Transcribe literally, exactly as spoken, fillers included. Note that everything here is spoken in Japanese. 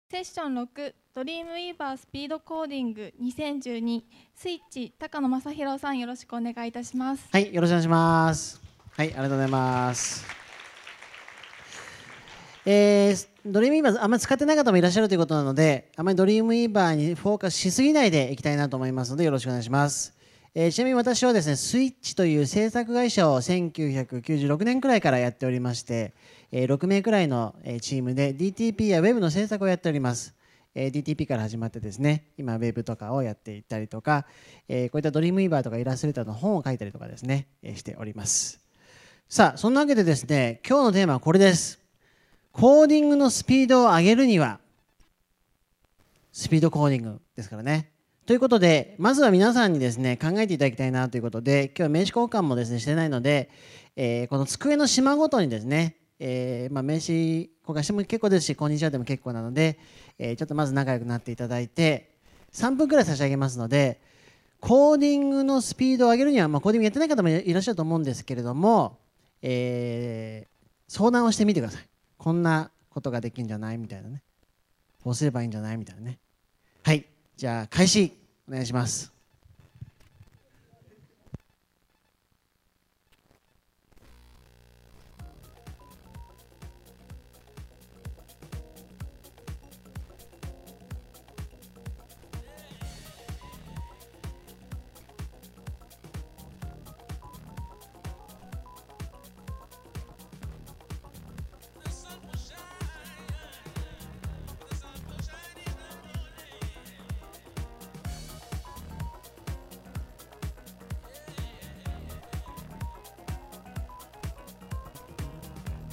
セッションろくドリームウィーバースピードコーディングにせんじゅうにスイッチ高野正弘さん、よろしくお願いいたします。 はい、よろしくお願いします。はい、ありがとうございます。えー、ドリームウィーバーあんまり使ってない方もいらっしゃるということなので、あまりドリームウィーバーにフォーカスしすぎないでいきたいなと思いますので、よろしくお願いします。えー、ちなみに私はですね、スイッチという制作会社をせんきゅうひゃくきゅうじゅうろくねんくらいからやっておりまして、えー、ろくめいくらいのチームで ディーティーピー や Web の制作をやっております。えー、ディーティーピー から始まってですね、今 Web とかをやっていったりとか、えー、こういったドリームウィーバーとかイラストレーターの本を書いたりとかですね、えー、しております。さあ、そんなわけでですね、今日のテーマはこれです。コーディングのスピードを上げるには、スピードコーディングですからね。ということで、まずは皆さんにですね、考えていただきたいなということで、今日は名刺交換もですね、してないので、えー、この机の島ごとにですね、えーまあ、名刺交換しても結構ですし、こんにちはでも結構なので、えー、ちょっとまず仲良くなっていただいて、さんぷんくらい差し上げますので、コーディングのスピードを上げるには、まあ、コーディングやってない方もいらっしゃると思うんですけれども、えー、相談をしてみてください。こんなことができるんじゃないみたいなね。こうすればいいんじゃないみたいなね。はい。じゃあ、開始お願いします。